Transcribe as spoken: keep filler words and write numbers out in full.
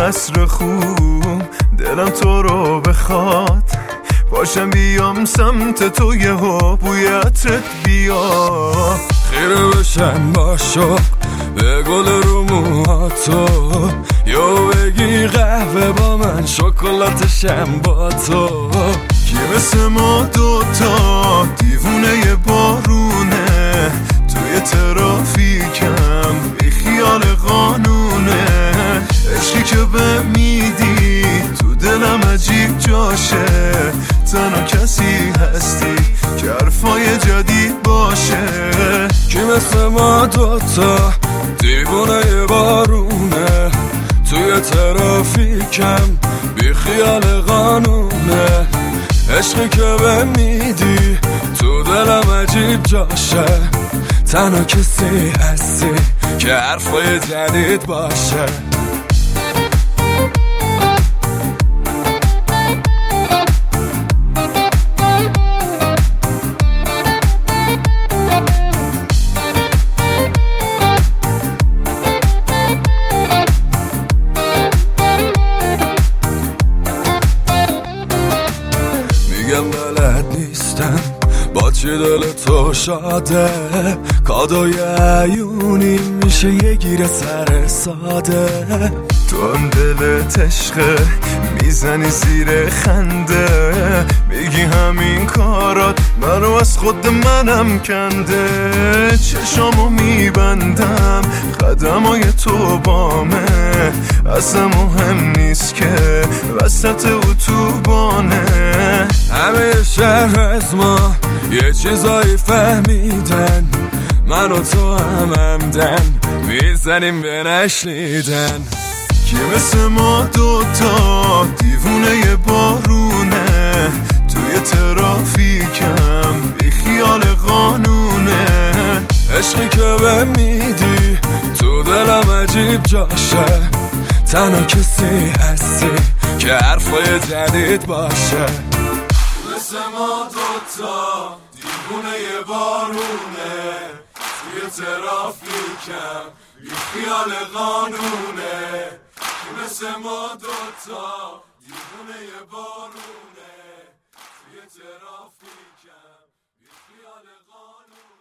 عصر خوب دلم تو رو بخواد، باشم بیام سمت تو یهو بوی عطرت بیا. خیره بشم با شوق به گل رو موهاتو، یا بگی قهوه با من شکلاتشم با تو. کی مثل ما دوتا دیوونه بارونه، توی ترافیکم بی خیال قانونه. عشقی که به میدی تو دلم عجیب جاشه، تنها کسی هستی که حرفای جدید باشه. کی مثل ما دوتا دیوونه بارونه، توی ترافیکم بی خیال قانونه. عشقی که به میدی تو دلم عجیب جاشه، تنها کسی هستی که حرفای جدید باشه. میگم بلد نیستم با چی دل تو شاده، کادوی عیونی میشه یه گیر سر ساده. تو هم دلت عشقه میزنی زیر خنده، میگی همین کارات منو از خود منم کنده. چشامو میبندم قدمای تو بامه، اصلا مهم نیست که وسط اتوبانه. همه شهر از ما یه چیزایی فهمیدن، من و تو هم همدن میزنیم به نشنیدن. کی مثل ما دوتا دیوونه بارونه، توی ترافیکم بی خیال قانونه. عشقی که به میدی تو دلم عجیب جاشه، تنها کسی هستی که حرفای جدید باشه. مثل ما دوتا دیوونه بارونه، توی ترافیکم بی خیال قانونه. مثل ما دوتا دیوونه بارونه، توی ترافیکم بی خیال قانونه.